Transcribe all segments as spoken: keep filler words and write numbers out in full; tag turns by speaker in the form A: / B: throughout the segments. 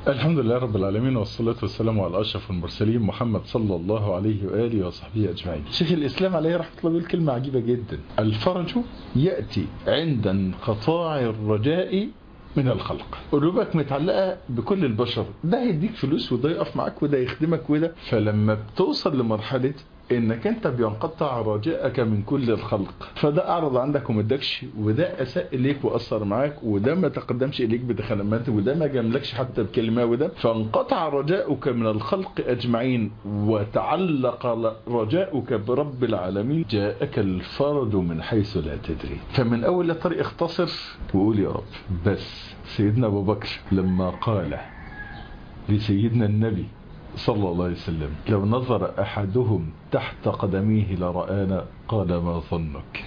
A: الحمد لله رب العالمين، والصلاة والسلام على أشرف المرسلين محمد صلى الله عليه وآله وصحبه أجمعين. شيخ الإسلام عليه رحمة الله بيقول كلمة عجيبة جدا: الفرج يأتي عند انقطاع الرجاء من الخلق. قلوبك متعلقة بكل البشر، ده هيديك فلوس وده يقف معاك وده يخدمك وده، فلما بتوصل لمرحلة انك انت بينقطع رجاءك من كل الخلق، فده اعرض عندك وما ادكش، وده اساء اليك واثر معاك، وده ما تقدمش اليك بدخلمات، وده ما جاملكش حتى بكلمه، وده فانقطع رجاؤك من الخلق اجمعين وتعلق رجاؤك برب العالمين، جاءك الفرج من حيث لا تدري. فمن اول الطريق اختصر وقول يا رب. بس سيدنا ابو بكر لما قال لسيدنا النبي صلى الله عليه وسلم: لو نظر أحدهم تحت قدميه لرآنا، قال ما ظنك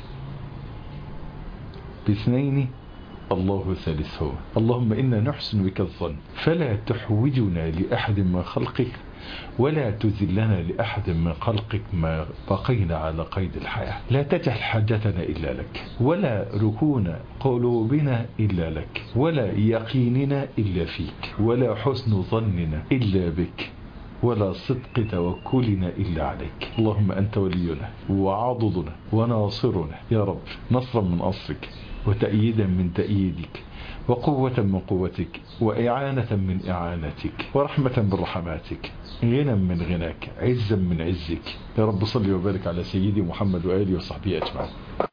A: باثنين الله ثالثهما، اللهم إنا نحسن بك الظن فلا تحوجنا لأحد من خلقك ولا تذلنا لأحد من خلقك ما بقينا على قيد الحياة. لا تجعل حاجتنا إلا لك، ولا ركون قلوبنا إلا لك، ولا يقيننا إلا فيك، ولا حسن ظننا إلا بك، ولا صدق توكلنا إلا عليك. اللهم أنت ولينا وعضدنا وناصرنا يا رب، نصرا من نصرك وتأييدا من تأييدك وقوة من قوتك وإعانة من إعانتك ورحمة من رحماتك، غنى من غناك، عزا من عزك يا رب. صل وبارك على سيدي محمد وآله وصحبه أجمعين.